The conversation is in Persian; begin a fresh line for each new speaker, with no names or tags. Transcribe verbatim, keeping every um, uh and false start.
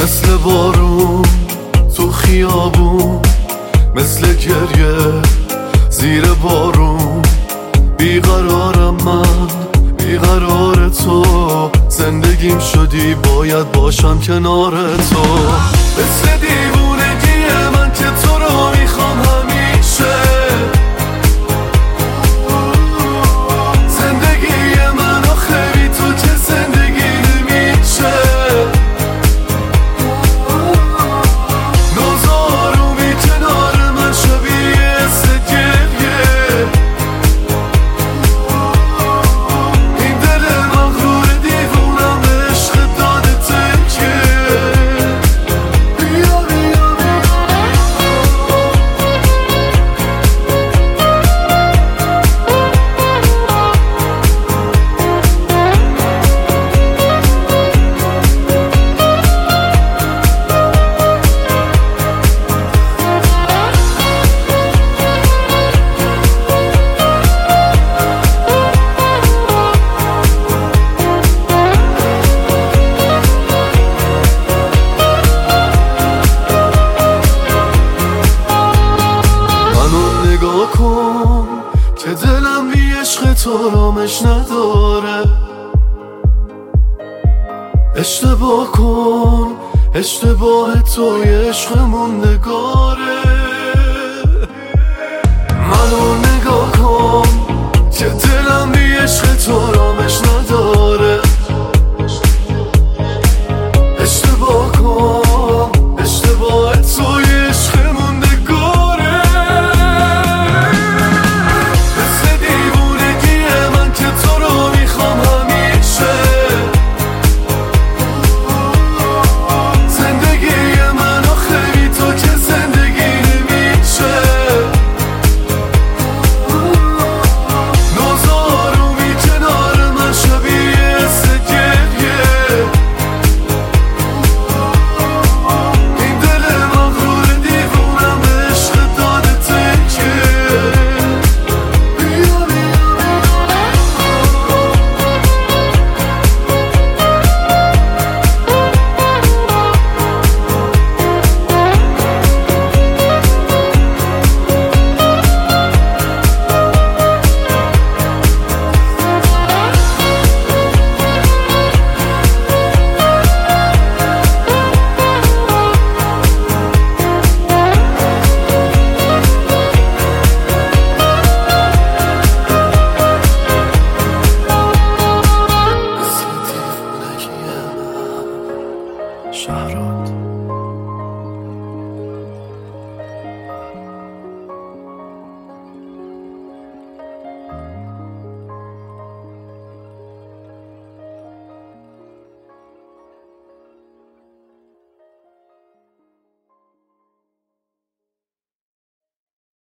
مثل بارون تو خیابون، مثل گریه زیر بارون. بیقرارم من، بیقرار تو، زندگیم شدی باید باشم کنار تو. مثل دیوونگی من که تو رو میخوام همیشه، زندگی من آخه بی تو که زندگی نمیشه. نازارومی کنار من شبیه سگریه، این دل مغرور دیوونم به عشق داده تکیه. بیا بیا کن که دلم بی عشق تو رامش نداره. اشتباه کن، اشتباه تو یه عشق موندگاره. منو نگاه کن که دلم بی عشق تو رامش نداره.